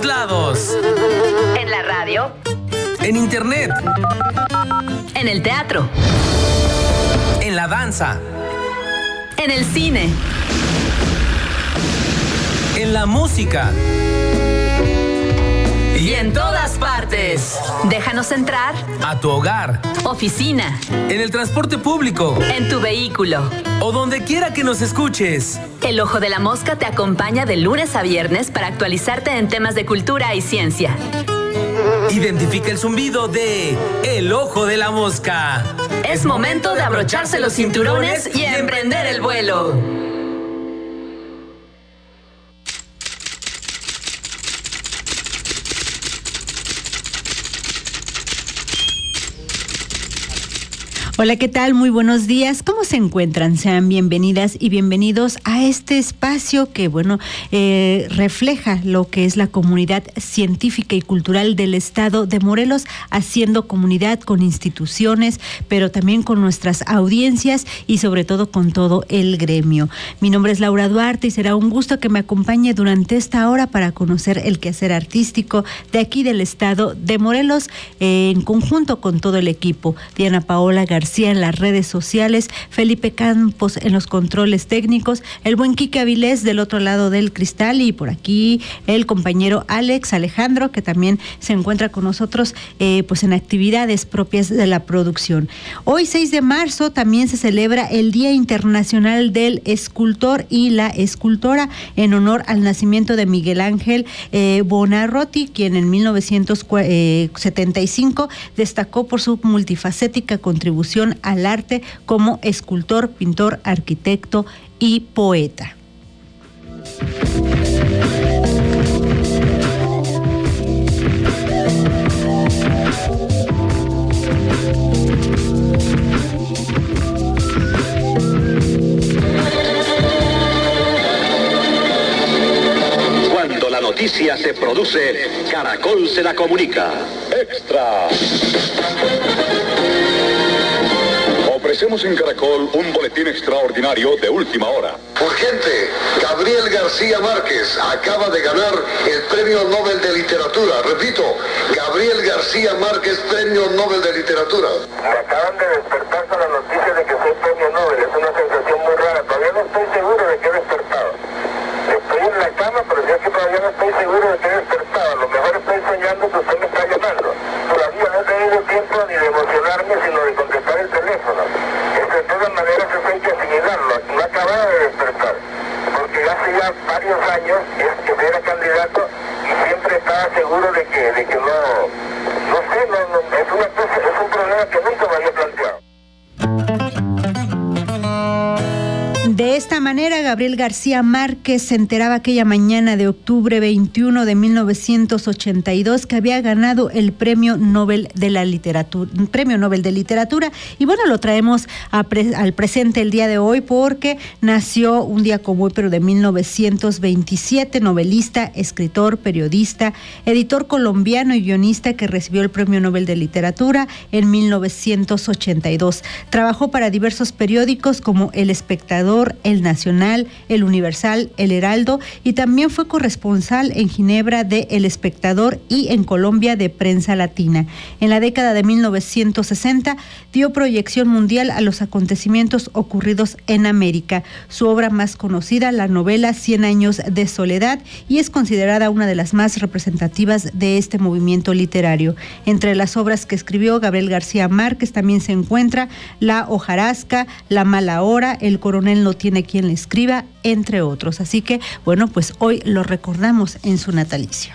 lados. En la radio. En internet. En el teatro. En la danza. En el cine. En la música. Y en todas partes. Déjanos entrar. A tu hogar. Oficina. En el transporte público. En tu vehículo. O donde quiera que nos escuches. El Ojo de la Mosca te acompaña de lunes a viernes para actualizarte en temas de cultura y ciencia. Identifica el zumbido de El Ojo de la Mosca. Es momento de abrocharse los cinturones y emprender el vuelo. Hola, ¿qué tal? Muy buenos días. ¿Cómo se encuentran? Sean bienvenidas y bienvenidos a este espacio que, refleja lo que es la comunidad científica y cultural del estado de Morelos, haciendo comunidad con instituciones, pero también con nuestras audiencias y sobre todo con todo el gremio. Mi nombre es Laura Duarte y será un gusto que me acompañe durante esta hora para conocer el quehacer artístico de aquí del estado de Morelos, en conjunto con todo el equipo. Diana Paola García en las redes sociales, Felipe Campos en los controles técnicos, el buen Quique Avilés del otro lado del cristal y por aquí el compañero Alex Alejandro, que también se encuentra con nosotros en actividades propias de la producción. Hoy 6 de marzo también se celebra el Día Internacional del Escultor y la Escultora en honor al nacimiento de Miguel Ángel Buonarroti, quien en 1975 destacó por su multifacética contribución al arte como escultor, pintor, arquitecto y poeta. Cuando la noticia se produce, Caracol se la comunica. ¡Extra! Ofrecemos en Caracol un boletín extraordinario de última hora. Urgente, Gabriel García Márquez acaba de ganar el Premio Nobel de Literatura. Repito, Gabriel García Márquez, Premio Nobel de Literatura. Me acaban de despertar con la noticia de que soy Premio Nobel. Es una sensación muy rara. Todavía no estoy seguro de que he despertado. Estoy en la cama, pero yo que todavía no estoy seguro de que he despertado. A lo mejor estoy soñando que usted me está llamando. Todavía no he tenido tiempo ni de emocionarme, sino de contestar el teléfono. De todas maneras eso hay que asimilarlo. No acababa de despertar, porque hace ya varios años que era candidato y siempre estaba seguro de que no sé, es una cosa, es un problema que nunca me había planteado. De esta manera, Gabriel García Márquez se enteraba aquella mañana de octubre 21 de 1982 que había ganado el Premio Nobel de la Literatura, y lo traemos al presente el día de hoy porque nació un día como hoy, pero de 1927, novelista, escritor, periodista, editor colombiano y guionista que recibió el Premio Nobel de Literatura en 1982. Trabajó para diversos periódicos como El Espectador, El Nacional, El Universal, El Heraldo, y también fue corresponsal en Ginebra de El Espectador y en Colombia de Prensa Latina. En la década de 1960 dio proyección mundial a los acontecimientos ocurridos en América. Su obra más conocida, la novela 100 años de soledad, y es considerada una de las más representativas de este movimiento literario. Entre las obras que escribió Gabriel García Márquez también se encuentra La hojarasca, La mala hora, El coronel no tiene quien le escriba, entre otros. Así que, hoy lo recordamos en su natalicio.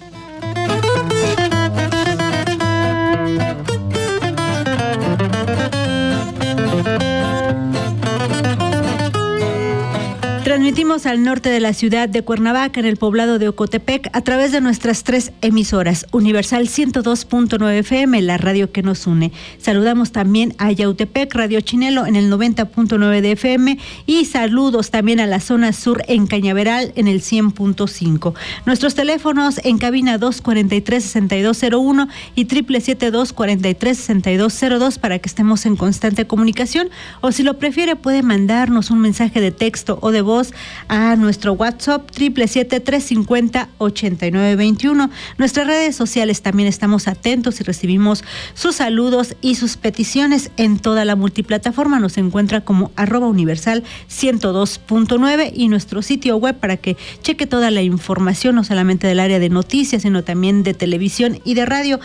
Transmitimos al norte de la ciudad de Cuernavaca, en el poblado de Ocotepec, a través de nuestras 3 emisoras: Universal 102.9 FM, la radio que nos une. Saludamos también a Yautepec, Radio Chinelo en el 90.9 de FM, y saludos también a la zona sur en Cañaveral en el 100.5. Nuestros teléfonos en cabina 243-6201 y 777-243-6202 para que estemos en constante comunicación, o si lo prefiere puede mandarnos un mensaje de texto o de voz a nuestro WhatsApp 777-350-8921. Nuestras redes sociales también estamos atentos y recibimos sus saludos y sus peticiones en toda la multiplataforma. Nos encuentra como @universal 102.9 y nuestro sitio web para que cheque toda la información, no solamente del área de noticias, sino también de televisión y de radio,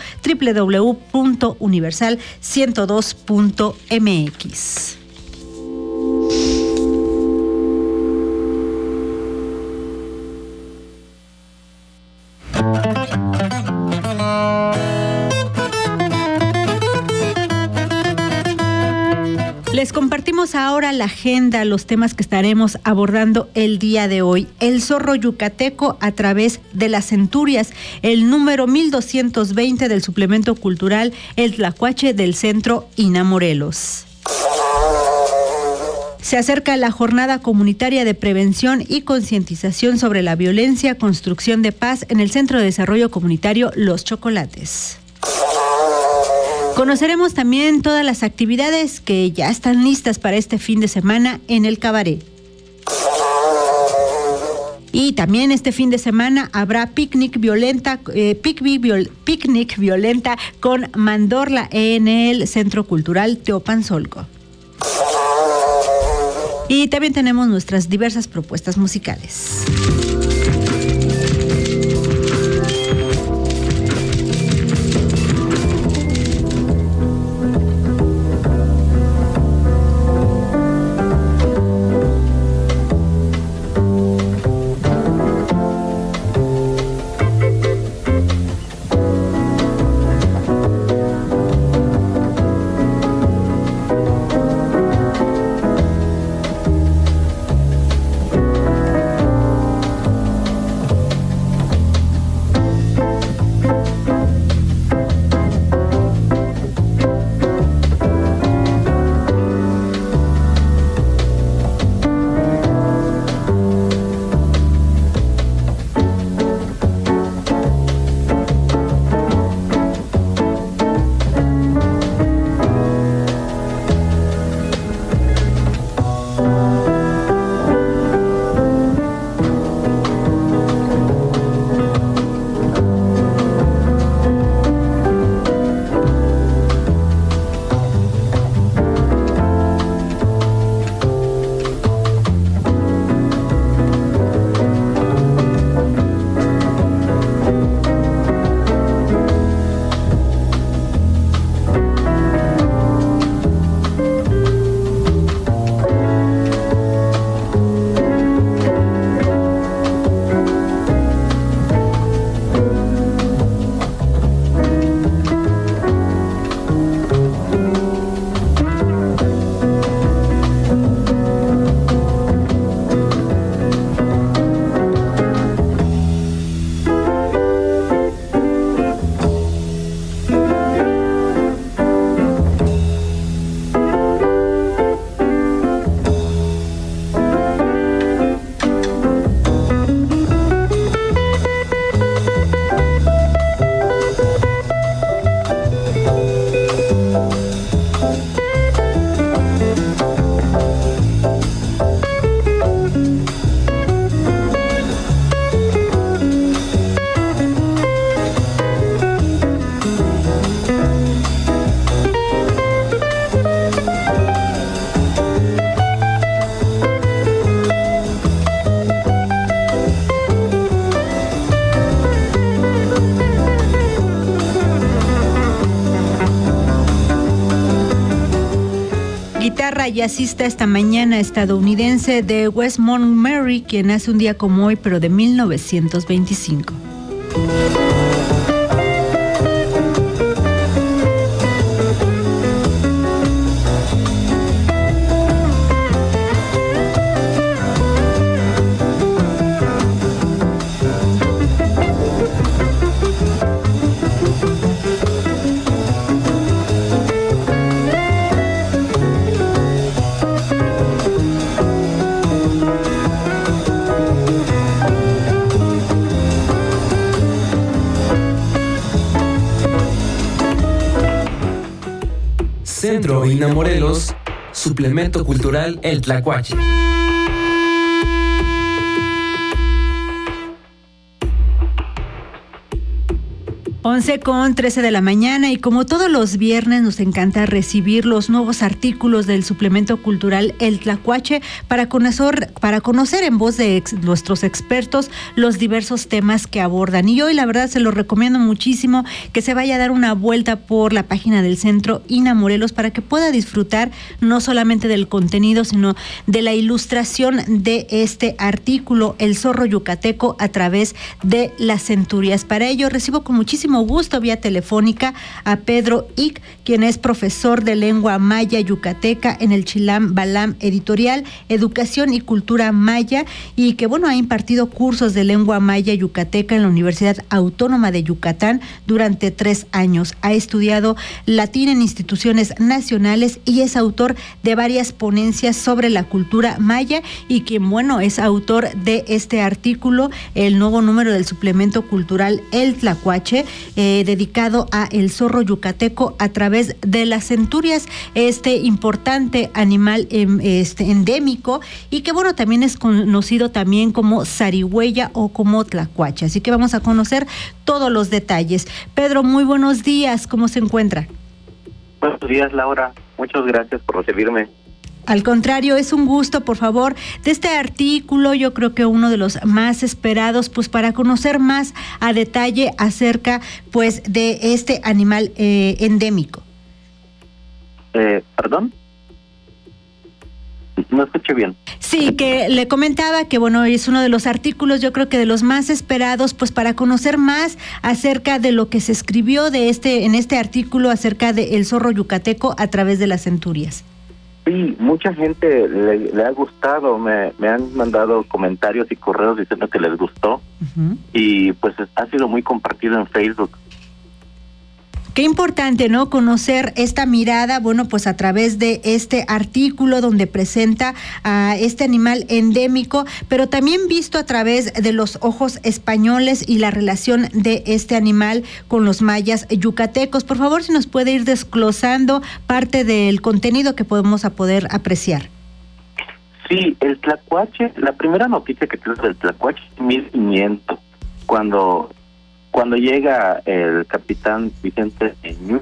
www.universal102.mx. Les compartimos ahora la agenda, los temas que estaremos abordando el día de hoy. El zorro yucateco a través de las centurias, el número 1220 del suplemento cultural El Tlacuache del Centro INA Morelos. Se acerca la jornada comunitaria de prevención y concientización sobre la violencia, construcción de paz en el Centro de Desarrollo Comunitario Los Chocolates. Conoceremos también todas las actividades que ya están listas para este fin de semana en el Cabaret. Y también este fin de semana habrá picnic violenta con Mandorla en el Centro Cultural Teopanzolco. Y también tenemos nuestras diversas propuestas musicales. Guitarra jazzista esta mañana estadounidense de Wes Montgomery, quien nace un día como hoy, pero de 1925. Centro INA Morelos, suplemento cultural El Tlacuache. 11:13 de la mañana, y como todos los viernes nos encanta recibir los nuevos artículos del suplemento cultural El Tlacuache para conocer en voz de nuestros expertos los diversos temas que abordan. Y hoy la verdad se los recomiendo muchísimo que se vaya a dar una vuelta por la página del Centro INA Morelos para que pueda disfrutar no solamente del contenido, sino de la ilustración de este artículo, El Zorro Yucateco a través de las centurias. Para ello recibo con muchísimo gusto vía telefónica a Pedro Ick, quien es profesor de lengua maya yucateca en el Chilam Balam Editorial, Educación y Cultura Maya, y que ha impartido cursos de lengua maya yucateca en la Universidad Autónoma de Yucatán durante 3 años. Ha estudiado latín en instituciones nacionales y es autor de varias ponencias sobre la cultura maya, y quien es autor de este artículo, el nuevo número del suplemento cultural El Tlacuache, dedicado a el zorro yucateco a través de las centurias, este importante animal endémico, y que también es conocido también como zarigüeya o como tlacuache. Así que vamos a conocer todos los detalles. Pedro, muy buenos días, ¿cómo se encuentra? Buenos días, Laura, muchas gracias por recibirme. Al contrario, es un gusto. Por favor, de este artículo, yo creo que uno de los más esperados, para conocer más a detalle acerca, de este animal endémico. ¿Perdón? No escuché bien. Sí, que le comentaba que es uno de los artículos, yo creo que de los más esperados, para conocer más acerca de lo que se escribió en este artículo acerca del zorro yucateco a través de las centurias. Sí, mucha gente le ha gustado, me han mandado comentarios y correos diciendo que les gustó, y ha sido muy compartido en Facebook. Qué importante, ¿no? Conocer esta mirada, a través de este artículo donde presenta a este animal endémico, pero también visto a través de los ojos españoles y la relación de este animal con los mayas yucatecos. Por favor, si nos puede ir desglosando parte del contenido que podemos poder apreciar. Sí, el tlacuache, la primera noticia que tenemos del tlacuache es 1500, cuando llega el capitán Vicente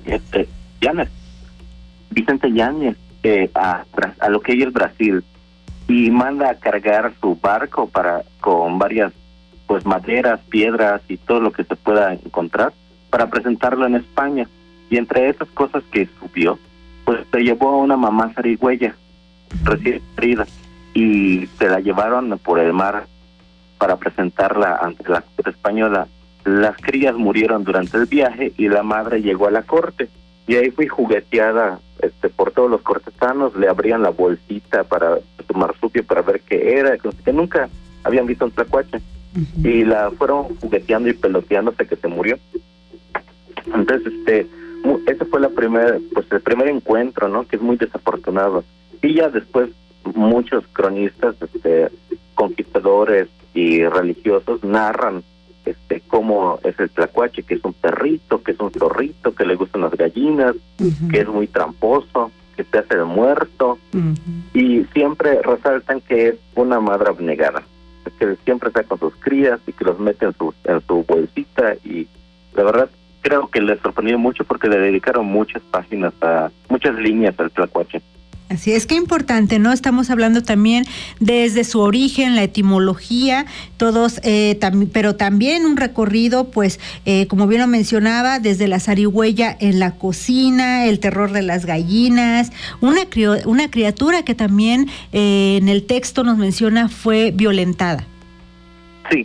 Yáñez a lo que hoy es Brasil, y manda a cargar su barco con varias maderas, piedras y todo lo que se pueda encontrar para presentarlo en España. Y entre esas cosas que subió, se llevó a una mamá zarigüeya recién herida, y se la llevaron por el mar para presentarla ante la corte española. Las crías murieron durante el viaje y la madre llegó a la corte, y ahí fue jugueteada por todos los cortesanos. Le abrían la bolsita para su marsupio para ver qué era, que nunca habían visto un tlacuache, y la fueron jugueteando y peloteando hasta que se murió. Entonces ese fue el primer encuentro, ¿no?, que es muy desafortunado. Y ya después muchos cronistas, conquistadores y religiosos narran cómo es el tlacuache, que es un perrito, que es un zorrito, que le gustan las gallinas, que es muy tramposo, que te hace el muerto, y siempre resaltan que es una madre abnegada, que siempre está con sus crías y que los mete en su bolsita. Y la verdad creo que les sorprendió mucho porque le dedicaron muchas líneas al tlacuache. Así es, que importante, ¿no? Estamos hablando también desde su origen, la etimología, pero también un recorrido, como bien lo mencionaba, desde la zarigüeya en la cocina, el terror de las gallinas, una criatura que también en el texto nos menciona fue violentada. Sí.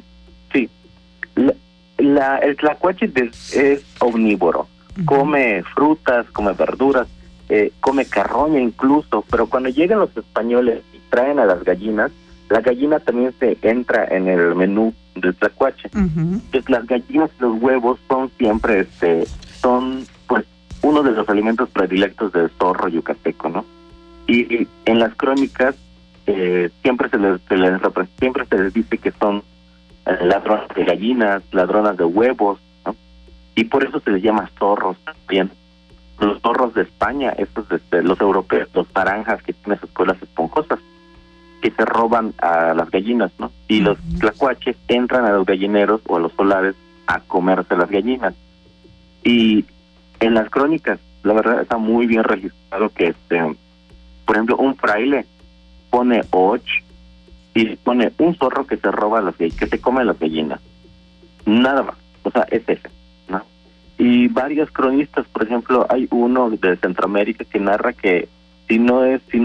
El tlacuache es omnívoro, come frutas, come verduras, come carroña incluso, pero cuando llegan los españoles y traen a las gallinas, la gallina también se entra en el menú del tlacuache. Entonces las gallinas y los huevos son siempre uno de los alimentos predilectos del zorro yucateco, ¿no? Y en las crónicas siempre se les dice que son ladronas de gallinas, ladronas de huevos, ¿no? Y por eso se les llama zorros también. Los zorros de España, estos los europeos, los naranjas que tienen sus colas esponjosas, que se roban a las gallinas, ¿no? Y los tlacuaches entran a los gallineros o a los solares a comerse las gallinas. Y en las crónicas, la verdad, está muy bien registrado que, por ejemplo, un fraile pone och y pone un zorro que se roba que se come las gallinas. Nada más. O sea, es ese, ¿no? Y varios cronistas, por ejemplo, hay uno de Centroamérica que narra que si no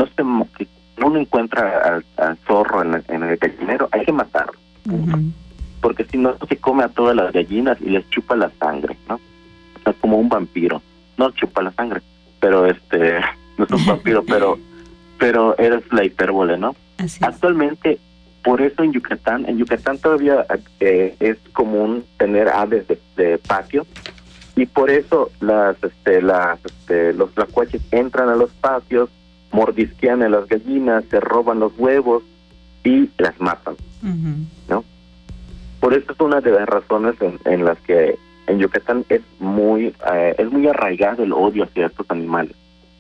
uno encuentra al zorro en el gallinero, hay que matarlo. Porque si no, se come a todas las gallinas y les chupa la sangre, ¿no? O sea, como un vampiro. No chupa la sangre, pero no es un vampiro, pero eres la hipérbole, ¿no? Actualmente, por eso en Yucatán todavía es común tener aves de patio, y por eso los tlacuaches entran a los patios, mordisquean a las gallinas, se roban los huevos y las matan, ¿no? Por eso es una de las razones en las que en Yucatán es muy arraigado el odio hacia estos animales.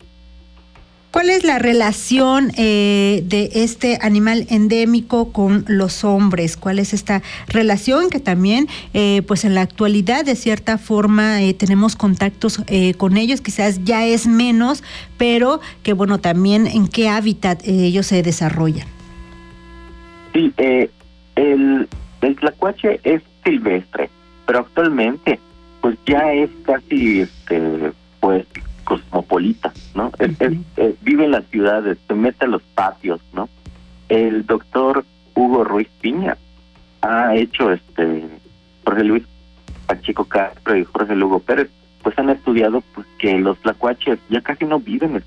¿Cuál es la relación de este animal endémico con los hombres? ¿Cuál es esta relación que también, pues en la actualidad, de cierta forma, tenemos contactos con ellos? Quizás ya es menos, pero que bueno, también en qué hábitat ellos se desarrollan. Sí, el tlacuache es silvestre, pero actualmente, pues ya es casi, pues, cosmopolita, ¿no? Vive en las ciudades, se mete a los patios, ¿no? El doctor Hugo Ruiz Piña ha hecho, Jorge Luis Pacheco Castro y Jorge Lugo Pérez, pues han estudiado pues que los tlacuaches ya casi no viven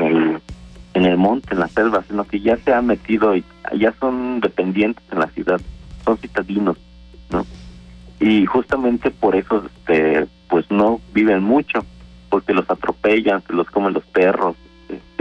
en el monte, en la selva, sino que ya se han metido y ya son dependientes en la ciudad, son citadinos, ¿no? Y justamente por eso, pues no viven mucho, porque los atropellan, se los comen los perros. ¿Sí?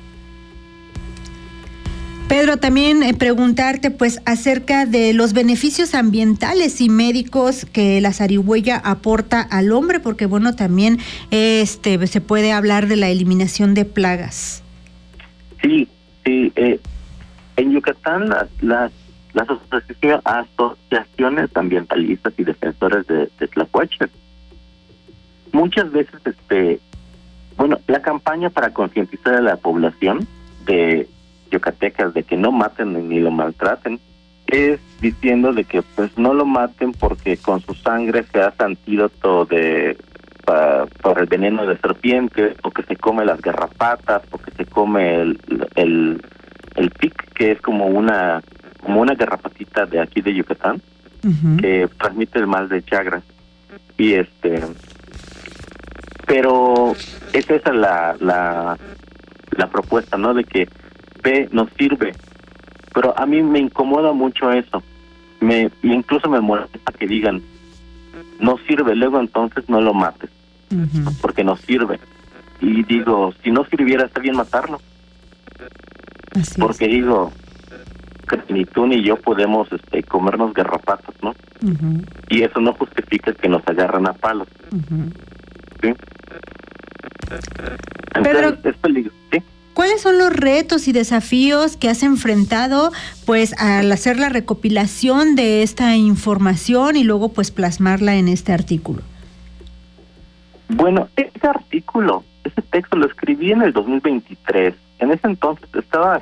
Pedro, también preguntarte pues acerca de los beneficios ambientales y médicos que la zarigüeya aporta al hombre, porque bueno, también se puede hablar de la eliminación de plagas. Sí, en Yucatán las asociaciones ambientalistas y defensores de tlacuaches, muchas veces, la campaña para concientizar a la población de yucatecas de que no maten ni lo maltraten es diciendo de que pues no lo maten porque con su sangre se hace antídoto por el veneno de serpiente, o que se come las garrapatas, o que se come el pic, que es como una garrapatita de aquí de Yucatán, que transmite el mal de Chagas. Y pero es esa la propuesta, ¿no? De que nos sirve, pero a mí me incomoda mucho eso, incluso me molesta que digan no sirve, luego entonces no lo mates, porque no sirve. Y digo, si no sirviera está bien matarlo. Así porque es. Digo, que ni tú ni yo podemos comernos garrapatas, ¿no? Y eso no justifica que nos agarren a palos. ¿Sí? Entonces, Pedro, es peligroso, ¿sí? ¿Cuáles son los retos y desafíos que has enfrentado pues al hacer la recopilación de esta información y luego pues plasmarla en este artículo? Bueno, ese texto lo escribí en el 2023. En ese entonces estaba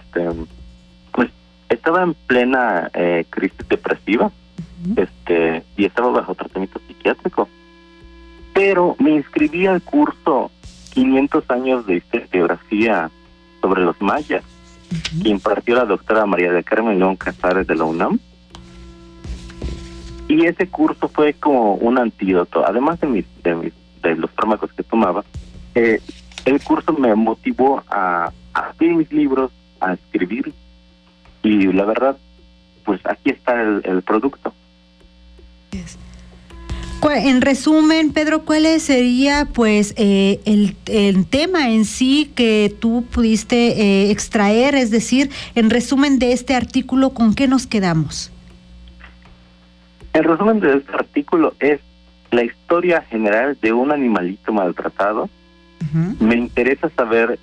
en plena crisis depresiva, y estaba bajo tratamiento psiquiátrico. Pero me inscribí al curso 500 años de historiografía sobre los mayas, que impartió la doctora María del Carmen León Casares de la UNAM. Y ese curso fue como un antídoto, además de los fármacos que tomaba. El curso me motivó a escribir mis libros, a escribir, y la verdad, pues aquí está el producto. En resumen, Pedro, ¿cuál sería pues el tema en sí que tú pudiste extraer? Es decir, en resumen de este artículo, ¿con qué nos quedamos? El resumen de este artículo es la historia general de un animalito maltratado. Me interesa saber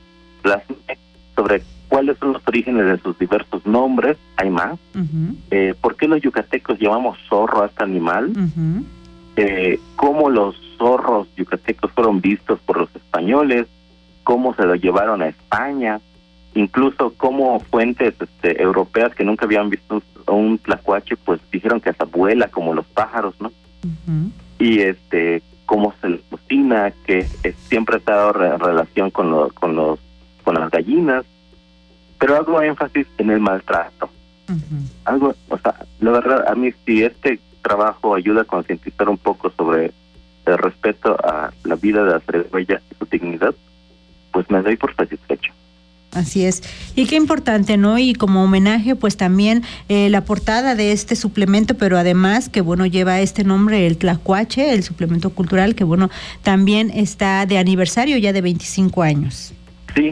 sobre cuáles son los orígenes de sus diversos nombres. Hay más. ¿Por qué los yucatecos llamamos zorro a este animal? Cómo los zorros yucatecos fueron vistos por los españoles, cómo se lo llevaron a España, incluso cómo fuentes europeas que nunca habían visto un tlacuache, pues dijeron que hasta vuela como los pájaros, ¿no? Uh-huh. Y cómo se le cocina, que siempre ha estado en relación con las gallinas, pero hago énfasis en el maltrato. Uh-huh. La verdad, a mí si este trabajo ayuda a concientizar un poco sobre el respeto a la vida de la zarigüeya y su dignidad, pues me doy por satisfecho. Así es. Y qué importante, ¿no? Y como homenaje, pues también la portada de este suplemento, pero además que, bueno, lleva este nombre, el Tlacuache, el suplemento cultural, que, bueno, también está de aniversario ya de 25 años. Sí.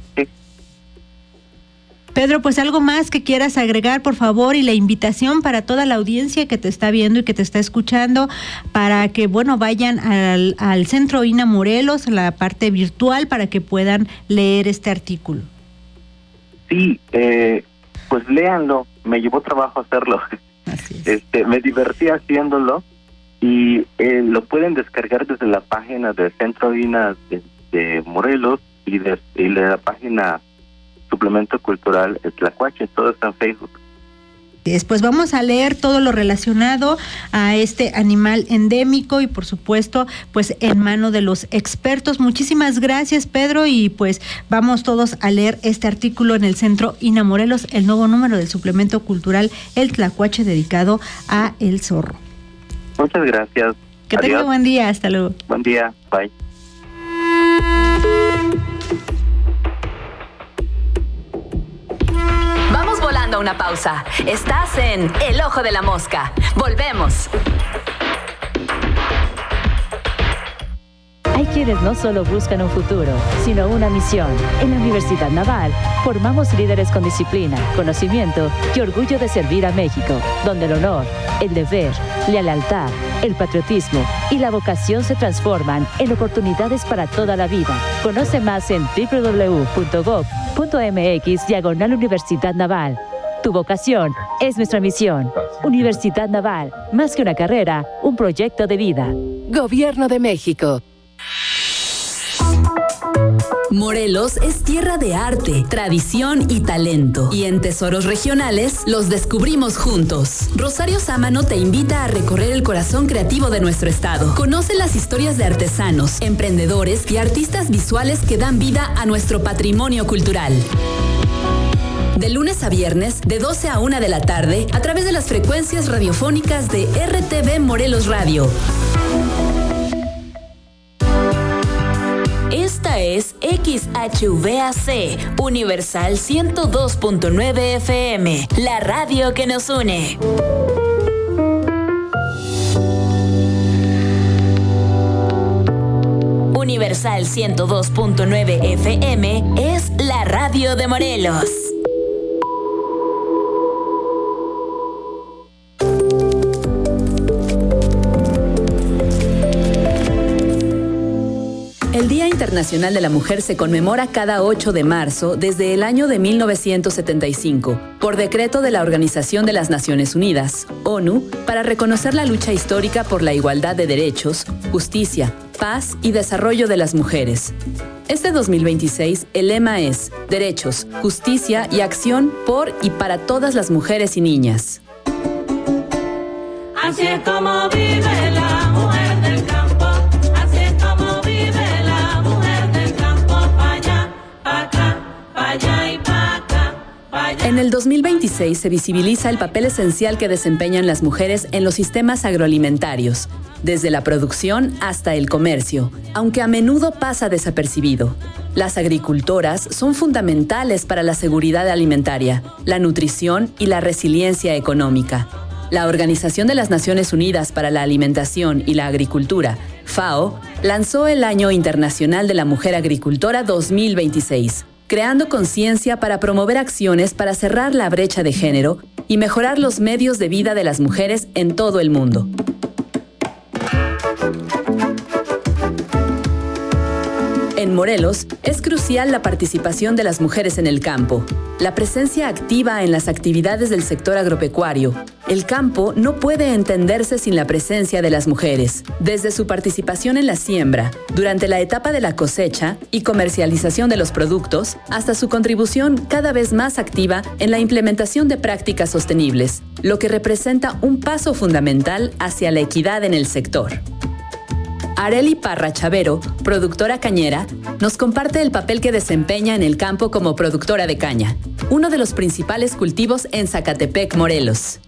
Pedro, pues algo más que quieras agregar, por favor, y la invitación para toda la audiencia que te está viendo y que te está escuchando, para que, bueno, vayan al Centro INA Morelos, la parte virtual, para que puedan leer este artículo. Sí, pues léanlo, me llevó trabajo hacerlo. Así es. Me divertí haciéndolo y lo pueden descargar desde la página del Centro INA de Morelos y de la página Suplemento Cultural El Tlacuache, todo está en Facebook. Después vamos a leer todo lo relacionado a este animal endémico y por supuesto pues en mano de los expertos. Muchísimas gracias, Pedro, y pues vamos todos a leer este artículo en el Centro INA Morelos, el nuevo número del Suplemento Cultural El Tlacuache dedicado a el zorro. Muchas gracias. Que tenga buen día, hasta luego. Buen día, bye. A una pausa. Estás en El Ojo de la Mosca. Volvemos. Hay quienes no solo buscan un futuro, sino una misión. En la Universidad Naval formamos líderes con disciplina, conocimiento y orgullo de servir a México, donde el honor, el deber, la lealtad, el patriotismo y la vocación se transforman en oportunidades para toda la vida. Conoce más en www.gov.mx/Universidad Naval. Tu vocación es nuestra misión. Universidad Naval, más que una carrera, un proyecto de vida. Gobierno de México. Morelos es tierra de arte, tradición y talento. Y en Tesoros Regionales los descubrimos juntos. Rosario Sámano te invita a recorrer el corazón creativo de nuestro estado. Conoce las historias de artesanos, emprendedores y artistas visuales que dan vida a nuestro patrimonio cultural. De lunes a viernes, de 12 a 1 de la tarde, a través de las frecuencias radiofónicas de RTV Morelos Radio. Esta es XHVAC, Universal 102.9 FM, la radio que nos une. Universal 102.9 FM es la radio de Morelos. El Día Internacional de la Mujer se conmemora cada 8 de marzo desde el año de 1975, por decreto de la Organización de las Naciones Unidas, ONU, para reconocer la lucha histórica por la igualdad de derechos, justicia, paz y desarrollo de las mujeres. Este 2026, el lema es Derechos, Justicia y Acción por y para todas las mujeres y niñas. Así es como vive la mujer del campo, así es como vive la mujer del campo, pa' allá, pa' acá, pa' allá y pa' acá, pa' allá. En el 2026 se visibiliza el papel esencial que desempeñan las mujeres en los sistemas agroalimentarios, desde la producción hasta el comercio, aunque a menudo pasa desapercibido. Las agricultoras son fundamentales para la seguridad alimentaria, la nutrición y la resiliencia económica. La Organización de las Naciones Unidas para la Alimentación y la Agricultura, FAO, lanzó el Año Internacional de la Mujer Agricultora 2026, creando conciencia para promover acciones para cerrar la brecha de género y mejorar los medios de vida de las mujeres en todo el mundo. En Morelos, es crucial la participación de las mujeres en el campo, la presencia activa en las actividades del sector agropecuario, El campo no puede entenderse sin la presencia de las mujeres, desde su participación en la siembra, durante la etapa de la cosecha y comercialización de los productos, hasta su contribución cada vez más activa en la implementación de prácticas sostenibles, lo que representa un paso fundamental hacia la equidad en el sector. Arely Parra Chavero, productora cañera, nos comparte el papel que desempeña en el campo como productora de caña, uno de los principales cultivos en Zacatepec, Morelos.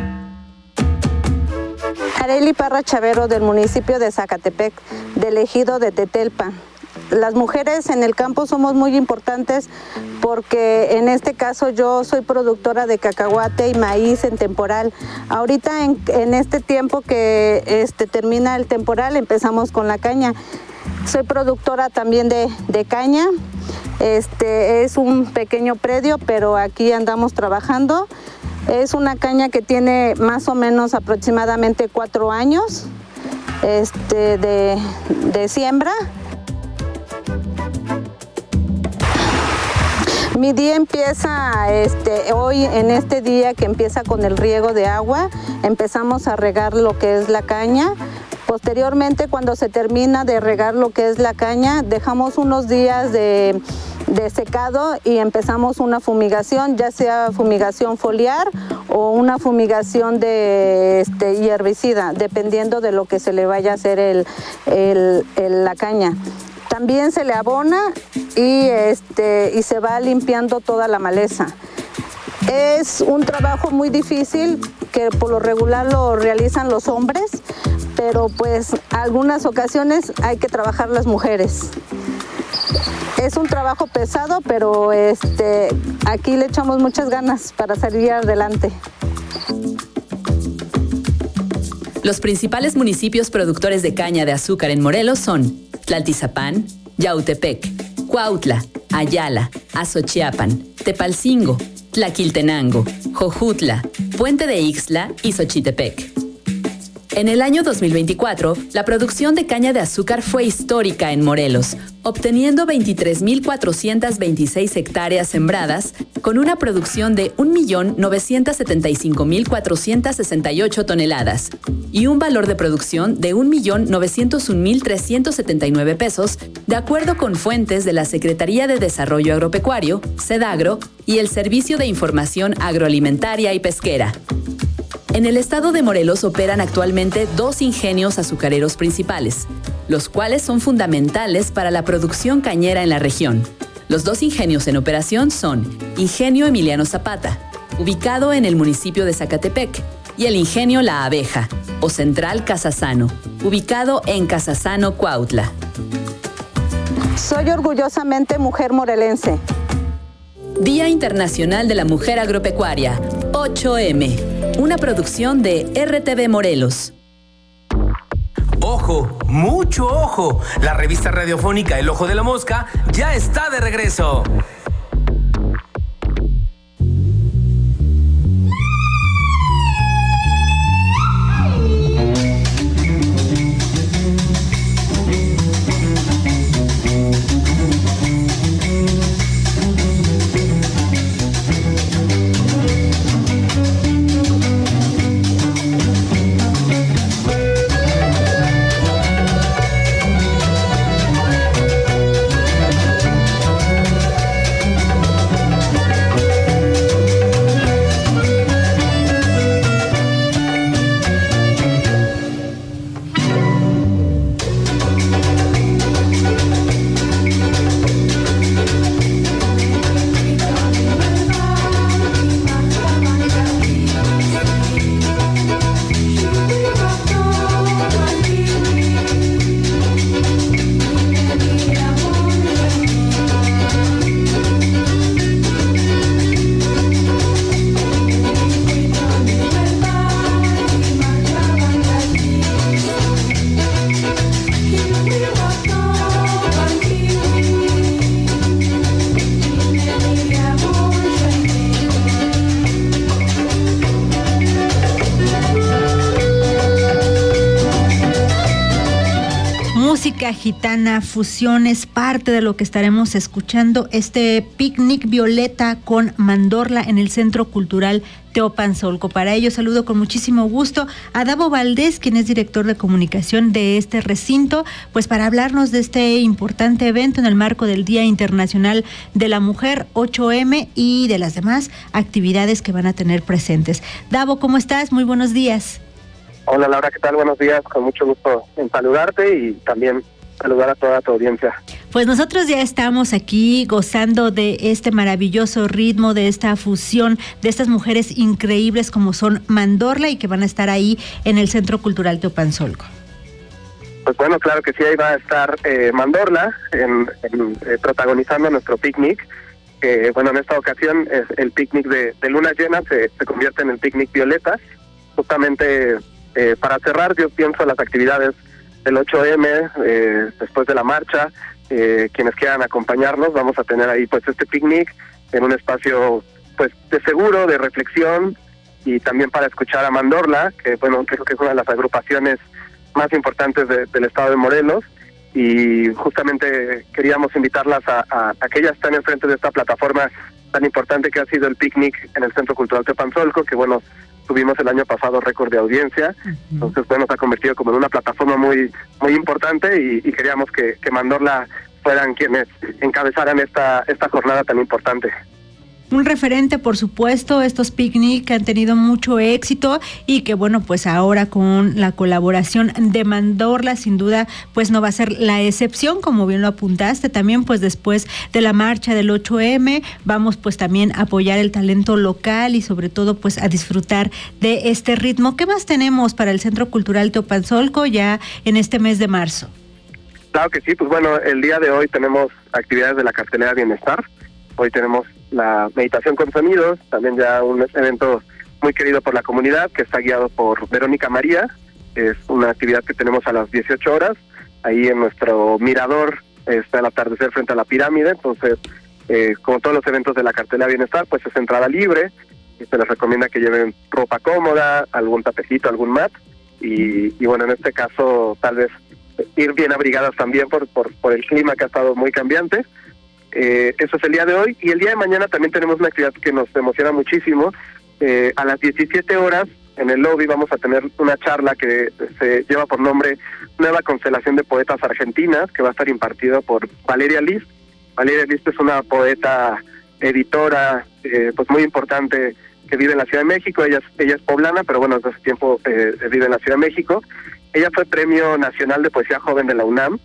Arely Parra Chavero, del municipio de Zacatepec, del ejido de Tetelpa. Las mujeres en el campo somos muy importantes porque en este caso yo soy productora de cacahuate y maíz en temporal. Ahorita en este tiempo que termina el temporal empezamos con la caña. Soy productora también de caña. Es un pequeño predio, pero aquí andamos trabajando. Es una caña que tiene más o menos aproximadamente 4 años de siembra. Mi día empieza hoy, en este día que empieza con el riego de agua, empezamos a regar lo que es la caña. Posteriormente, cuando se termina de regar lo que es la caña, dejamos unos días de secado y empezamos una fumigación, ya sea fumigación foliar o una fumigación de y herbicida, dependiendo de lo que se le vaya a hacer la caña. También se le abona y se va limpiando toda la maleza. Es un trabajo muy difícil que por lo regular lo realizan los hombres, pero pues algunas ocasiones hay que trabajar las mujeres. Es un trabajo pesado, pero aquí le echamos muchas ganas para salir adelante. Los principales municipios productores de caña de azúcar en Morelos son Tlaltizapán, Yautepec, Cuautla, Ayala, Azochiapan, Tepalcingo, Tlaquiltenango, Jojutla, Puente de Ixtla y Xochitepec. En el año 2024, la producción de caña de azúcar fue histórica en Morelos, obteniendo 23.426 hectáreas sembradas, con una producción de 1.975.468 toneladas y un valor de producción de 1.901.379 pesos, de acuerdo con fuentes de la Secretaría de Desarrollo Agropecuario, Sedagro y el Servicio de Información Agroalimentaria y Pesquera. En el estado de Morelos operan actualmente 2 ingenios azucareros principales, los cuales son fundamentales para la producción cañera en la región. Los 2 ingenios en operación son Ingenio Emiliano Zapata, ubicado en el municipio de Zacatepec, y el Ingenio La Abeja, o Central Casasano, ubicado en Casasano, Cuautla. Soy orgullosamente mujer morelense. Día Internacional de la Mujer Agropecuaria, 8M. Una producción de RTV Morelos. ¡Ojo! ¡Mucho ojo! La revista radiofónica El Ojo de la Mosca ya está de regreso. música gitana, fusiones, parte de lo que estaremos escuchando, este picnic violeta con mandorla en el Centro Cultural Teopanzolco. Para ello saludo con muchísimo gusto a Davo Valdés, quien es director de comunicación de este recinto, pues para hablarnos de este importante evento en el marco del Día Internacional de la Mujer 8M y de las demás actividades que van a tener presentes. Davo, ¿cómo estás? Muy buenos días. Hola Laura, ¿qué tal? Buenos días, con mucho gusto en saludarte y también saludar a toda tu audiencia. Pues nosotros ya estamos aquí gozando de este maravilloso ritmo, de esta fusión, de estas mujeres increíbles como son Mandorla y que van a estar ahí en el Centro Cultural Teopanzolco. Pues bueno, claro que sí, ahí va a estar Mandorla protagonizando nuestro picnic. Bueno, en esta ocasión es el picnic de luna llena, se convierte en el picnic violeta, justamente para cerrar, yo pienso, las actividades del 8M, después de la marcha, quienes quieran acompañarnos, vamos a tener ahí pues este picnic en un espacio pues de seguro, de reflexión y también para escuchar a Mandorla, que bueno, creo que es una de las agrupaciones más importantes del estado de Morelos, y justamente queríamos invitarlas a que ellas están enfrente de esta plataforma tan importante que ha sido el picnic en el Centro Cultural Teopanzolco, que bueno, tuvimos el año pasado récord de audiencia. Entonces bueno, se ha convertido como en una plataforma muy importante y queríamos que Mandorla fueran quienes encabezaran esta jornada tan importante. Un referente, por supuesto, estos picnic han tenido mucho éxito y que bueno, pues ahora con la colaboración de Mandorla, sin duda, pues no va a ser la excepción, como bien lo apuntaste. También pues después de la marcha del 8M, vamos pues también a apoyar el talento local y sobre todo pues a disfrutar de este ritmo. ¿Qué más tenemos para el Centro Cultural Teopanzolco ya en este mes de marzo? Claro que sí, pues bueno, el día de hoy tenemos actividades de la cartelera Bienestar. Hoy tenemos la meditación con sonidos, también ya un evento muy querido por la comunidad que está guiado por Verónica María. Es una actividad que tenemos a las 18 horas. Ahí en nuestro mirador está el atardecer frente a la pirámide. Entonces, como todos los eventos de la cartelera Bienestar, pues es entrada libre. Y se les recomienda que lleven ropa cómoda, algún tapecito, algún mat. Y bueno, en este caso, tal vez ir bien abrigadas también por el clima que ha estado muy cambiante. Eso es el día de hoy, y el día de mañana también tenemos una actividad que nos emociona muchísimo. A las 17 horas en el lobby vamos a tener una charla que se lleva por nombre Nueva Constelación de Poetas Argentinas, que va a estar impartido por Valeria List. Valeria List es una poeta, editora, pues muy importante, que vive en la Ciudad de México. Ella es poblana, pero bueno, desde hace tiempo vive en la Ciudad de México. Ella fue Premio Nacional de Poesía Joven de la UNAM.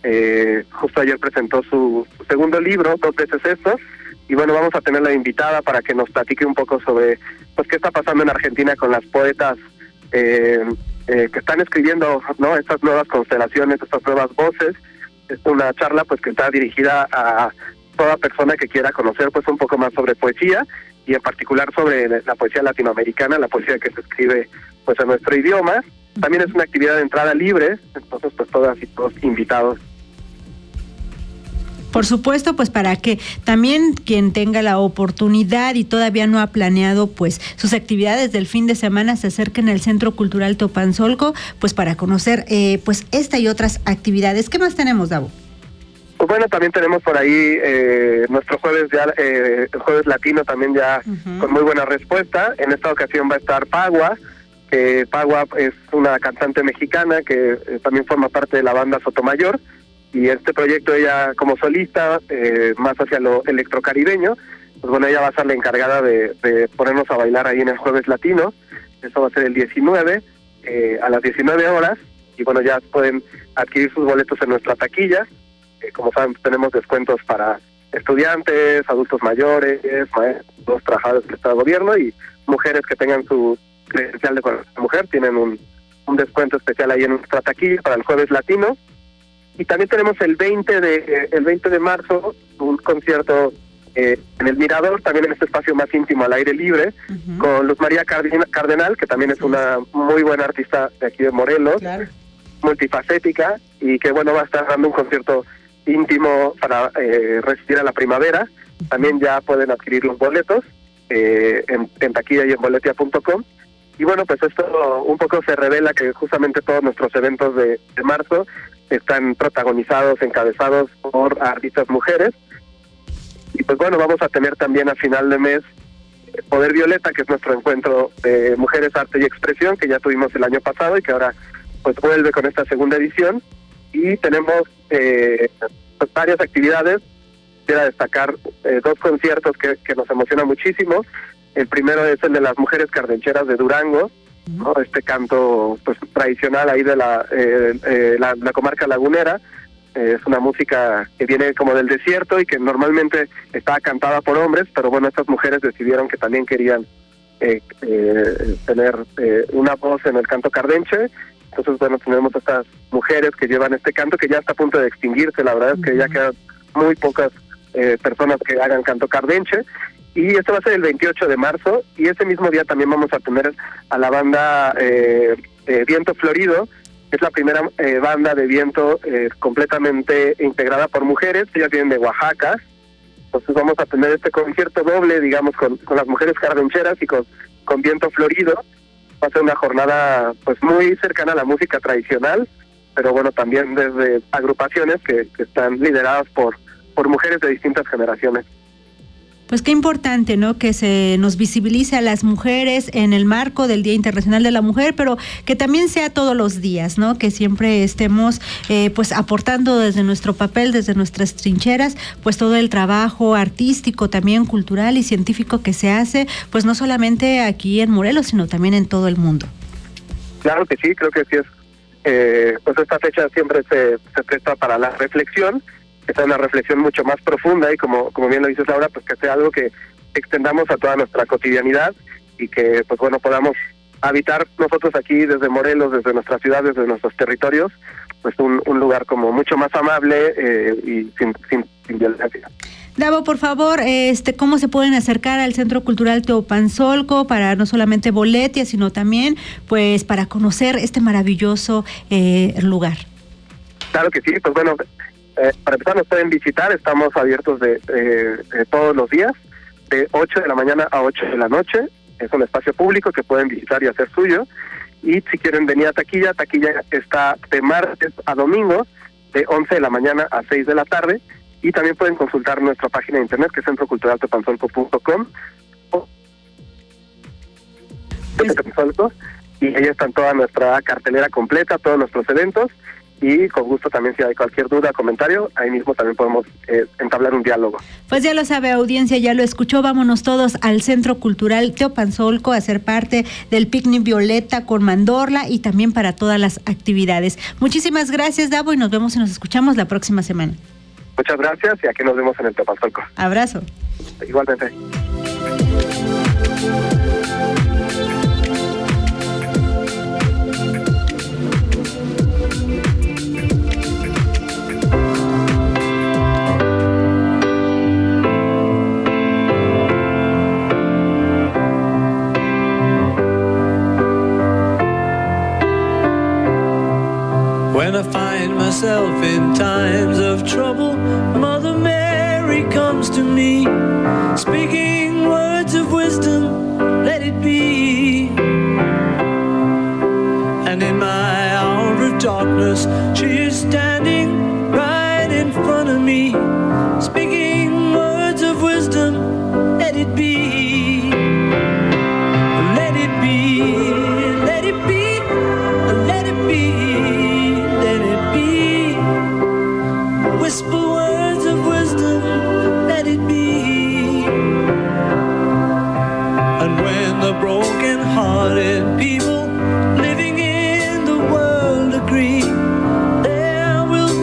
Justo ayer presentó su segundo libro, 2 veces estos, y bueno, vamos a tenerla invitada para que nos platique un poco sobre pues qué está pasando en Argentina con las poetas que están escribiendo, ¿no?, estas nuevas constelaciones, estas nuevas voces. Es una charla pues que está dirigida a toda persona que quiera conocer pues un poco más sobre poesía, y en particular sobre la poesía latinoamericana, la poesía que se escribe pues en nuestro idioma. También es una actividad de entrada libre, entonces pues todas y todos invitados. Por supuesto, pues para que también quien tenga la oportunidad y todavía no ha planeado pues sus actividades del fin de semana se acerquen al Centro Cultural Teopanzolco, pues para conocer pues esta y otras actividades. ¿Qué más tenemos, Davo? Pues bueno, también tenemos por ahí nuestro jueves ya, el jueves latino también ya con muy buena respuesta. En esta ocasión va a estar Pagua. Pagua es una cantante mexicana que también forma parte de la banda Sotomayor, y este proyecto ella como solista, más hacia lo electrocaribeño, pues bueno, ella va a ser la encargada de ponernos a bailar ahí en el Jueves Latino. Eso va a ser el 19, a las 19 horas, y bueno, ya pueden adquirir sus boletos en nuestra taquilla. Como saben, tenemos descuentos para estudiantes, adultos mayores, maestros, trabajadores del Estado de Gobierno y mujeres que tengan su credencial de mujer, tienen un descuento especial ahí en nuestra taquilla para el Jueves Latino. Y también tenemos el 20 de marzo un concierto en el Mirador, también en este espacio más íntimo al aire libre, con Luz María Cardenal, que también es una muy buena artista de aquí de Morelos, multifacética, y que bueno, va a estar dando un concierto íntimo para resistir a la primavera. También ya pueden adquirir los boletos en taquilla y en boletia.com. Y bueno, pues esto un poco se revela que justamente todos nuestros eventos de marzo están protagonizados, encabezados por artistas mujeres. Y pues bueno, vamos a tener también a final de mes Poder Violeta, que es nuestro encuentro de Mujeres, Arte y Expresión, que ya tuvimos el año pasado y que ahora pues vuelve con esta segunda edición. Y tenemos pues varias actividades. Quiero destacar 2 conciertos que nos emocionan muchísimo. El primero es el de las Mujeres Cardencheras de Durango, ¿no? Este canto pues tradicional ahí de la comarca lagunera. Es una música que viene como del desierto y que normalmente estaba cantada por hombres, pero bueno, estas mujeres decidieron que también querían tener una voz en el canto cardenche. Entonces, bueno, tenemos estas mujeres que llevan este canto que ya está a punto de extinguirse. La verdad es que ya quedan muy pocas personas que hagan canto cardenche. Y esto va a ser el 28 de marzo, y ese mismo día también vamos a tener a la banda Viento Florido. Es la primera banda de viento completamente integrada por mujeres. Ellas vienen de Oaxaca. Entonces vamos a tener este concierto doble, digamos, con las mujeres cardencheras y con Viento Florido. Va a ser una jornada pues muy cercana a la música tradicional, pero bueno, también desde agrupaciones que están lideradas por mujeres de distintas generaciones. Pues qué importante, ¿no? Que se nos visibilice a las mujeres en el marco del Día Internacional de la Mujer, pero que también sea todos los días, ¿no? Que siempre estemos pues aportando desde nuestro papel, desde nuestras trincheras, pues todo el trabajo artístico, también cultural y científico que se hace, pues no solamente aquí en Morelos, sino también en todo el mundo. Claro que sí, creo que sí es. Pues esta fecha siempre se presta para la reflexión, que sea una reflexión mucho más profunda y como bien lo dices, Laura, pues que sea algo que extendamos a toda nuestra cotidianidad y que pues bueno, podamos habitar nosotros aquí desde Morelos, desde nuestras ciudades, desde nuestros territorios, pues un lugar como mucho más amable y sin violencia. Davo, por favor, ¿cómo se pueden acercar al Centro Cultural Teopanzolco para no solamente boletia, sino también pues para conocer este maravilloso lugar? Claro que sí, pues bueno, para empezar nos pueden visitar, estamos abiertos de todos los días, de 8 de la mañana a 8 de la noche, es un espacio público que pueden visitar y hacer suyo, y si quieren venir a taquilla está de martes a domingo, de 11 de la mañana a 6 de la tarde, y también pueden consultar nuestra página de internet que es centroculturalteopanzolco.com, y ahí están toda nuestra cartelera completa, todos nuestros eventos, y con gusto también si hay cualquier duda o comentario, ahí mismo también podemos entablar un diálogo. Pues ya lo sabe, audiencia, ya lo escuchó, vámonos todos al Centro Cultural Teopanzolco a ser parte del Picnic Violeta con Mandorla y también para todas las actividades. Muchísimas gracias, Davo, y nos vemos y nos escuchamos la próxima semana. Muchas gracias y aquí nos vemos en el Teopanzolco. Abrazo. Igualmente. When I find myself in times of trouble, Mother Mary comes to me, speaking words of wisdom, let it be. And in my hour of darkness, she is standing right in front of me, speaking words of wisdom, let it be. Let it be, let it be, let it be. Whisper words of wisdom, let it be. And when the broken-hearted people living in the world agree, there will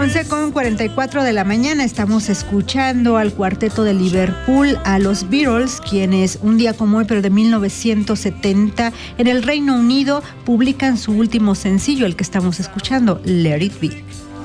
11:44 de la mañana estamos escuchando al cuarteto de Liverpool, a los Beatles, quienes un día como hoy, pero de 1970, en el Reino Unido publican su último sencillo, el que estamos escuchando, Let It Be.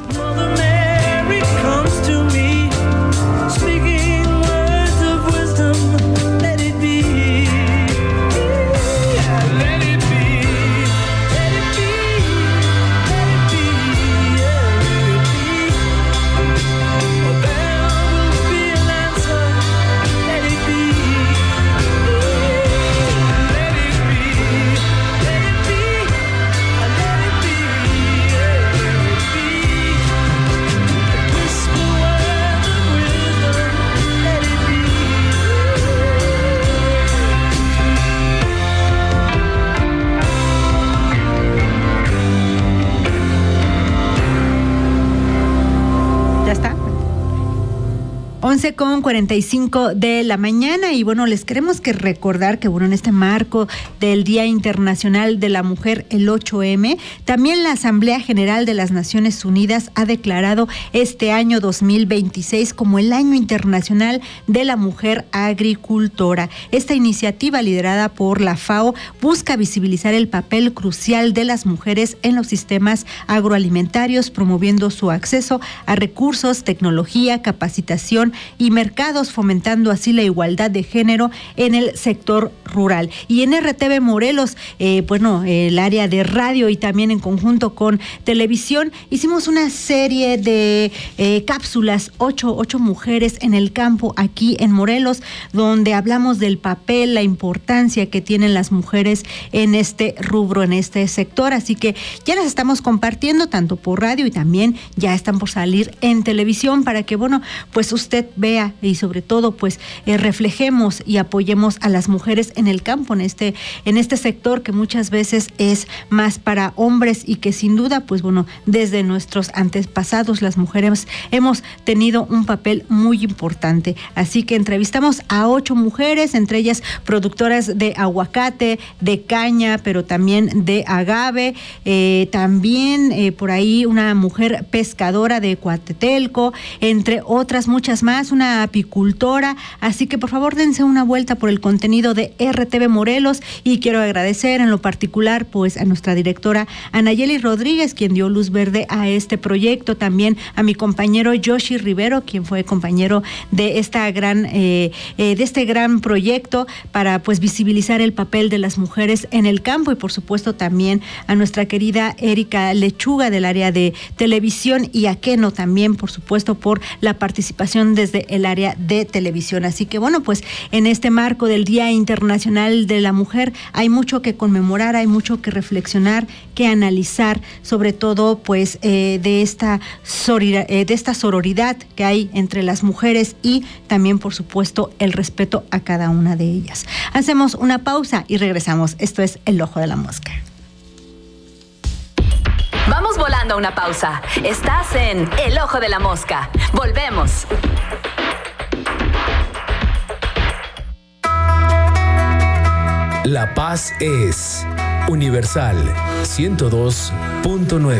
Ya está. 11:45 de la mañana y bueno, les queremos recordar que bueno, en este marco del Día Internacional de la Mujer, el 8M, también la Asamblea General de las Naciones Unidas ha declarado este año 2026 como el Año Internacional de la Mujer Agricultora. Esta iniciativa, liderada por la FAO, busca visibilizar el papel crucial de las mujeres en los sistemas agroalimentarios, promoviendo su acceso a recursos, tecnología, capacitación y mercados, fomentando así la igualdad de género en el sector rural. Y en RTV Morelos, el área de radio y también en conjunto con televisión, hicimos una serie de cápsulas, ocho mujeres en el campo aquí en Morelos, donde hablamos del papel, la importancia que tienen las mujeres en este rubro, en este sector. Así que ya las estamos compartiendo tanto por radio y también ya están por salir en televisión para que, pues usted vea y sobre todo reflejemos y apoyemos a las mujeres en el campo, en este sector que muchas veces es más para hombres y que sin duda, desde nuestros antepasados las mujeres hemos tenido un papel muy importante. Así que entrevistamos a 8 mujeres, entre ellas productoras de aguacate, de caña, pero también de agave, también por ahí una mujer pescadora de Coatetelco, entre otras muchas más, una apicultora. Así que por favor dense una vuelta por el contenido de RTV Morelos y quiero agradecer en lo particular a nuestra directora Anayeli Rodríguez, quien dio luz verde a este proyecto, también a mi compañero Yoshi Rivero, quien fue compañero de este gran proyecto para visibilizar el papel de las mujeres en el campo, y por supuesto también a nuestra querida Erika Lechuga del área de televisión y a Keno también, por supuesto, por la participación desde el área de televisión. Así que en este marco del Día Internacional de la Mujer hay mucho que conmemorar, hay mucho que reflexionar, que analizar, sobre todo de esta sororidad que hay entre las mujeres y también, por supuesto, el respeto a cada una de ellas. Hacemos una pausa y regresamos. Esto es El Ojo de la Mosca. Vamos volando a una pausa. Estás en El Ojo de la Mosca. Volvemos. La paz es Universal 102.9.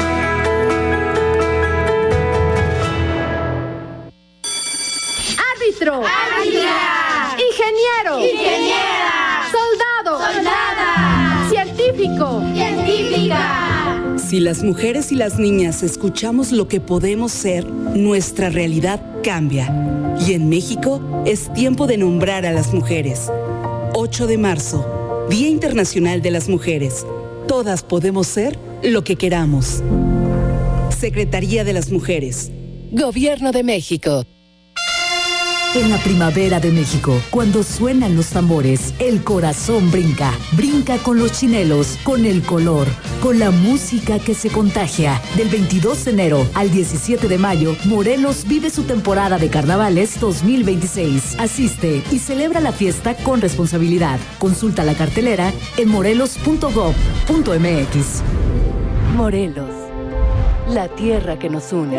Árbitro. Árbitra. Ingeniero. Ingeniera. Soldado. Soldada. Científico. Científica. Si las mujeres y las niñas escuchamos lo que podemos ser, nuestra realidad cambia. Y en México es tiempo de nombrar a las mujeres. 8 de marzo, Día Internacional de las Mujeres. Todas podemos ser lo que queramos. Secretaría de las Mujeres. Gobierno de México. En la primavera de México, cuando suenan los tambores, el corazón brinca. Brinca con los chinelos, con el color, con la música que se contagia. Del 22 de enero al 17 de mayo, Morelos vive su temporada de carnavales 2026. Asiste y celebra la fiesta con responsabilidad. Consulta la cartelera en morelos.gov.mx. Morelos, la tierra que nos une.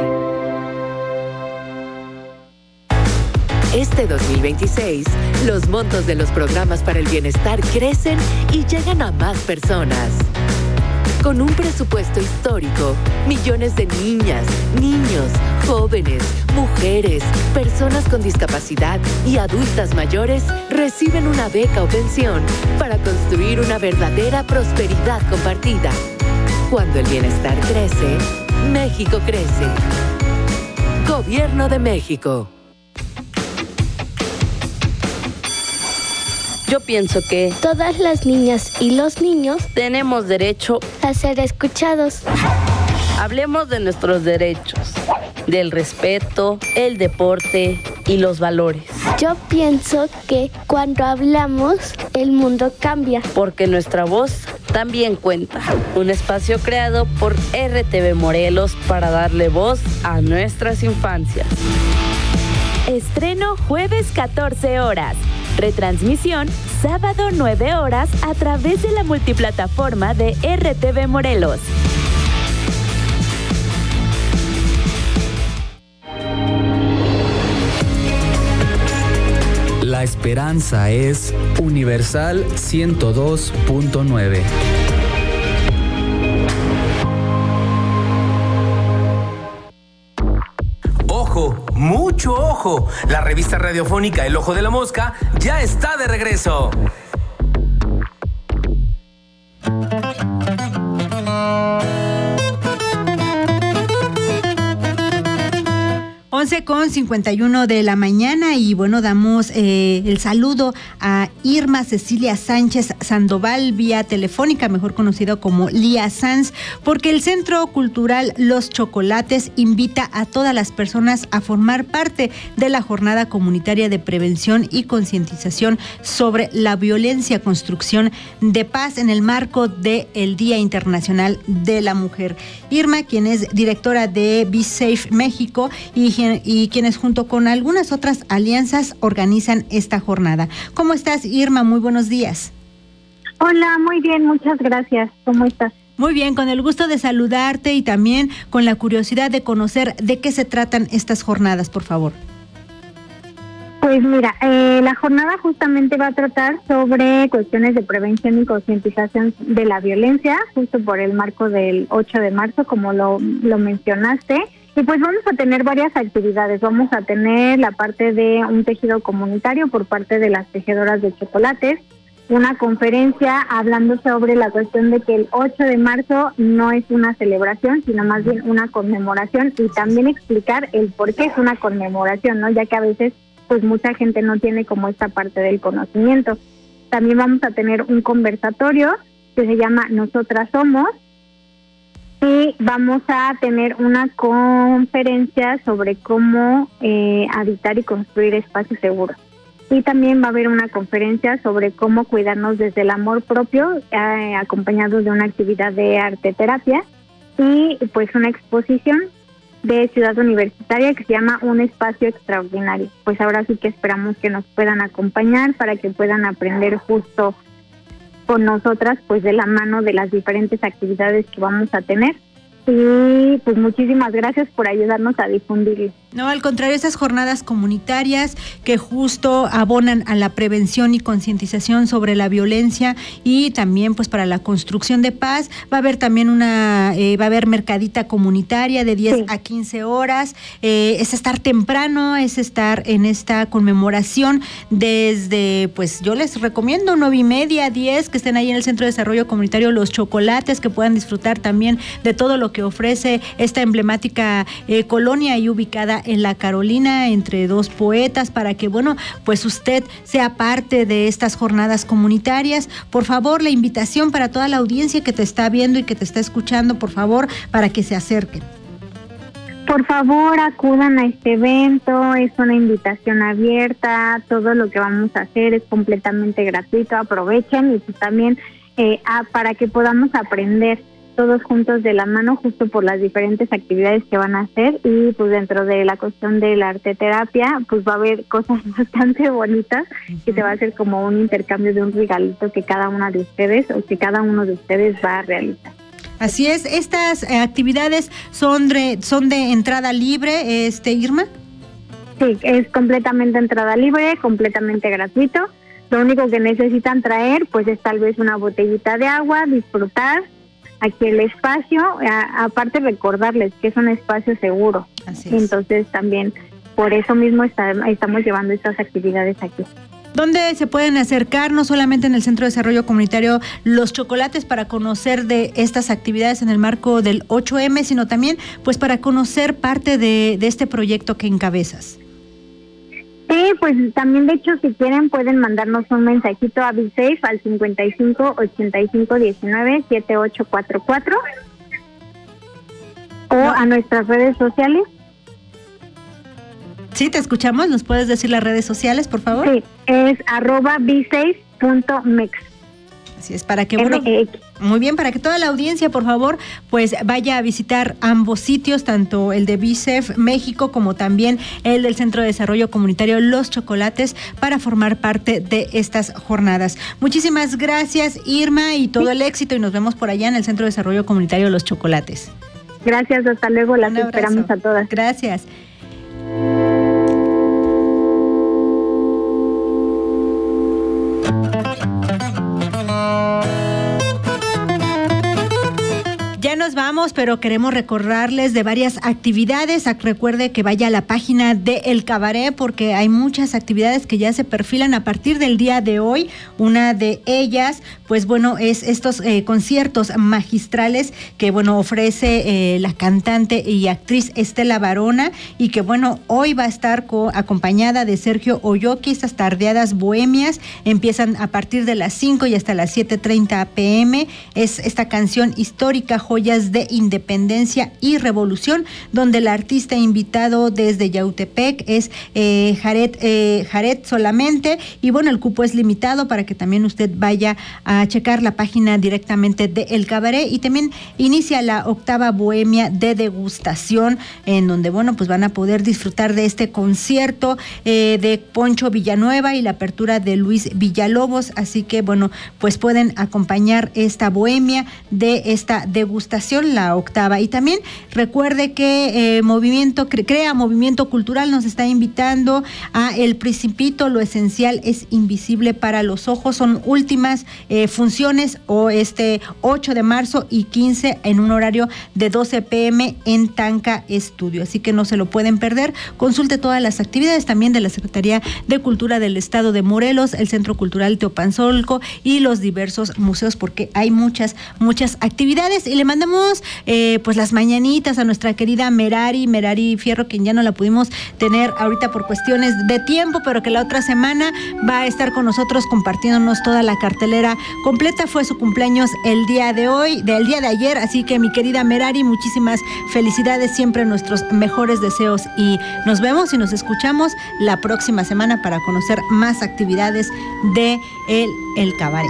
Este 2026, los montos de los programas para el bienestar crecen y llegan a más personas. Con un presupuesto histórico, millones de niñas, niños jóvenes, mujeres, personas con discapacidad y adultas mayores reciben una beca o pensión para construir una verdadera prosperidad compartida. Cuando el bienestar crece, México crece. Gobierno de México. Yo pienso que todas las niñas y los niños tenemos derecho a ser escuchados. Hablemos de nuestros derechos, del respeto, el deporte y los valores. Yo pienso que cuando hablamos, el mundo cambia. Porque nuestra voz también cuenta. Un espacio creado por RTV Morelos para darle voz a nuestras infancias. Estreno jueves 14 horas. Retransmisión sábado 9 horas a través de la multiplataforma de RTV Morelos. La esperanza es Universal 102.9. ¡Ojo! ¡Mucho ojo! La revista radiofónica El Ojo de la Mosca ya está de regreso. 11:51 de la mañana y bueno, damos el saludo a Irma Cecilia Sánchez Sandoval vía telefónica, mejor conocido como Lía Sanz, porque el Centro Cultural Los Chocolates invita a todas las personas a formar parte de la jornada comunitaria de prevención y concientización sobre la violencia, construcción de paz en el marco del Día Internacional de la Mujer. Irma, quien es directora de Be Safe México y quienes junto con algunas otras alianzas organizan esta jornada. ¿Cómo estás, Irma? Muy buenos días. Hola, muy bien, muchas gracias. ¿Cómo estás? Muy bien, con el gusto de saludarte y también con la curiosidad de conocer de qué se tratan estas jornadas, por favor. Pues mira, la jornada justamente va a tratar sobre cuestiones de prevención y concientización de la violencia, justo por el marco del 8 de marzo, como lo mencionaste. Y pues vamos a tener varias actividades. Vamos a tener la parte de un tejido comunitario por parte de las tejedoras de chocolates, una conferencia hablando sobre la cuestión de que el 8 de marzo no es una celebración, sino más bien una conmemoración, y también explicar el por qué es una conmemoración, ¿no? Ya que a veces pues mucha gente no tiene como esta parte del conocimiento. También vamos a tener un conversatorio que se llama Nosotras Somos, y vamos a tener una conferencia sobre cómo habitar y construir espacios seguros. Y también va a haber una conferencia sobre cómo cuidarnos desde el amor propio, acompañados de una actividad de arte terapia, y pues una exposición de Ciudad Universitaria que se llama Un Espacio Extraordinario. Pues ahora sí que esperamos que nos puedan acompañar para que puedan aprender justo con nosotras, pues de la mano de las diferentes actividades que vamos a tener. Y pues muchísimas gracias por ayudarnos a difundirlo. No, al contrario, esas jornadas comunitarias que justo abonan a la prevención y concientización sobre la violencia y también pues para la construcción de paz. Va a haber también va a haber mercadita comunitaria de 10 a 15 horas. Es estar temprano, es estar en esta conmemoración desde, pues yo les recomiendo 9:30, 10, que estén ahí en el Centro de Desarrollo Comunitario Los Chocolates, que puedan disfrutar también de todo lo que ofrece esta emblemática colonia y ubicada en La Carolina, entre dos poetas, para que, bueno, pues usted sea parte de estas jornadas comunitarias. Por favor, la invitación para toda la audiencia que te está viendo y que te está escuchando, por favor, para que se acerquen. Por favor, acudan a este evento, es una invitación abierta, todo lo que vamos a hacer es completamente gratuito, aprovechen, y pues también para que podamos aprender todos juntos de la mano, justo por las diferentes actividades que van a hacer. Y pues dentro de la cuestión de la arte terapia, pues va a haber cosas bastante bonitas, que se va a hacer como un intercambio de un regalito que cada una de ustedes o que cada uno de ustedes va a realizar. Así es, estas actividades son de entrada libre, Irma. Sí, es completamente entrada libre, completamente gratuito. Lo único que necesitan traer pues es tal vez una botellita de agua, disfrutar, aquí el espacio, aparte recordarles que es un espacio seguro. Así es. Entonces también por eso mismo estamos llevando estas actividades aquí. ¿Dónde se pueden acercar, no solamente en el Centro de Desarrollo Comunitario Los Chocolates, para conocer de estas actividades en el marco del 8M, sino también pues para conocer parte de este proyecto que encabezas? Sí, pues también de hecho si quieren pueden mandarnos un mensajito a BeSafe al 55 85 19 7844 o a nuestras redes sociales. Sí, te escuchamos. ¿Nos puedes decir las redes sociales, por favor? Sí, es @besafe.mex. Así es, para que, bueno, muy bien, para que toda la audiencia, por favor, pues vaya a visitar ambos sitios, tanto el de BeSafe México como también el del Centro de Desarrollo Comunitario Los Chocolates, para formar parte de estas jornadas. Muchísimas gracias, Irma, y todo el éxito, y nos vemos por allá en el Centro de Desarrollo Comunitario Los Chocolates. Gracias, hasta luego, las esperamos a todas. Gracias. Ya nos vamos, pero queremos recordarles de varias actividades. Recuerde que vaya a la página de El Cabaret, porque hay muchas actividades que ya se perfilan a partir del día de hoy. Una de ellas, pues bueno, es estos conciertos magistrales que, bueno, ofrece la cantante y actriz Estela Varona, y que, bueno, hoy va a estar acompañada de Sergio Oyoki. Estas tardeadas bohemias empiezan a partir de las 5 y hasta las 7:30 p.m. Es esta canción histórica, Joyas de Independencia y Revolución, donde el artista invitado desde Yautepec es Jared solamente, y bueno, el cupo es limitado para que también usted vaya a checar la página directamente de El Cabaret. Y también inicia la octava bohemia de degustación, en donde, bueno, pues van a poder disfrutar de este concierto de Poncho Villanueva y la apertura de Luis Villalobos, así que, bueno, pues pueden acompañar esta bohemia de esta degustación, la octava. Y también recuerde que Crea Movimiento Cultural nos está invitando a El Principito, lo esencial es invisible para los ojos. Son últimas funciones, o 8 de marzo y 15 en un horario de 12 p.m. en Tanca Estudio, así que no se lo pueden perder. Consulte todas las actividades también de la Secretaría de Cultura del Estado de Morelos, el Centro Cultural Teopanzolco y los diversos museos, porque hay muchas actividades. Y le mandamos pues las mañanitas a nuestra querida Merari Fierro, quien ya no la pudimos tener ahorita por cuestiones de tiempo, pero que la otra semana va a estar con nosotros compartiéndonos toda la cartelera completa. Fue su cumpleaños el día de ayer, así que, mi querida Merari, muchísimas felicidades, siempre nuestros mejores deseos, y nos vemos y nos escuchamos la próxima semana para conocer más actividades de El Cabaret.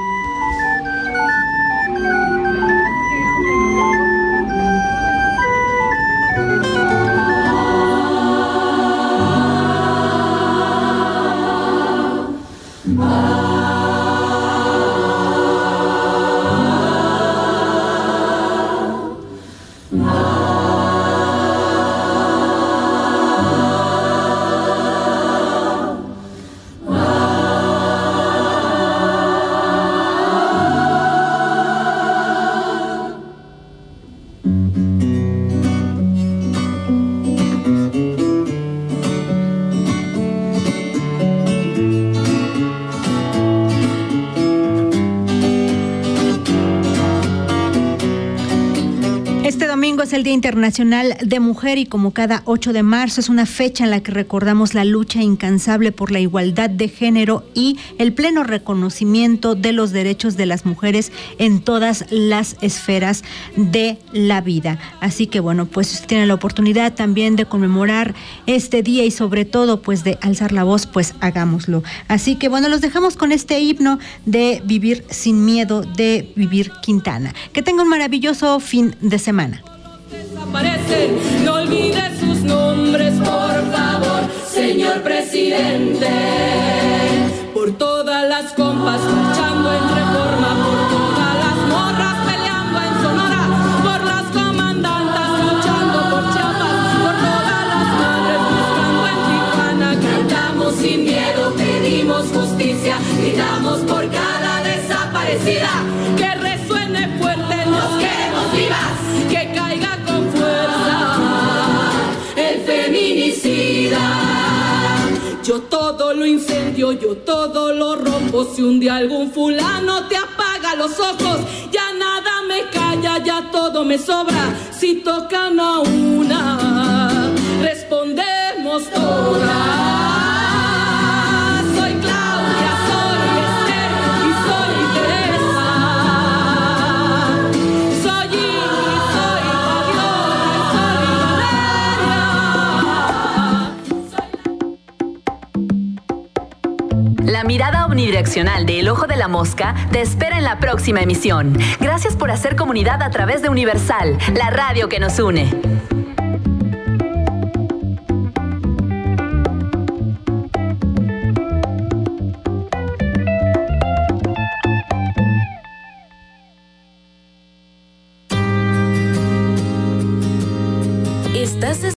Es el Día Internacional de Mujer, y como cada 8 de marzo es una fecha en la que recordamos la lucha incansable por la igualdad de género y el pleno reconocimiento de los derechos de las mujeres en todas las esferas de la vida. Así que, bueno, pues si usted tiene la oportunidad también de conmemorar este día y sobre todo pues de alzar la voz, pues hagámoslo. Así que, bueno, los dejamos con este himno de Vivir sin Miedo de Vivir Quintana. Que tenga un maravilloso fin de semana. Desaparecen, no olvide sus nombres, por favor, señor presidente. Por todas las compas marchando en Reforma, por todas las morras peleando en Sonora, por las comandantas luchando por Chiapas, por todas las madres buscando en Tijuana. Cantamos sin miedo, pedimos justicia, gritamos por cada desaparecida. Que resuene fuerte los Yo todo lo incendio, yo todo lo rompo. Si un día algún fulano te apaga los ojos, ya nada me calla, ya todo me sobra. Si tocan a una, respondemos todas. Soy Claudia, soy Esther y soy Teresa. Soy Ingrid, soy Fabiola y soy La mirada omnidireccional de El Ojo de la Mosca te espera en la próxima emisión. Gracias por hacer comunidad a través de Universal, la radio que nos une.